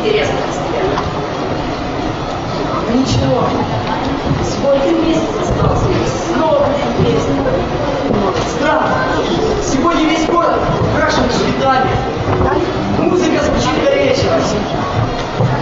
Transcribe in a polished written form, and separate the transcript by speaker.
Speaker 1: интересно. Ничего. Сколько месяцев осталось? Снова будет песня. Странно. Сегодня весь город украшен цветами. Музыка звучит горячей.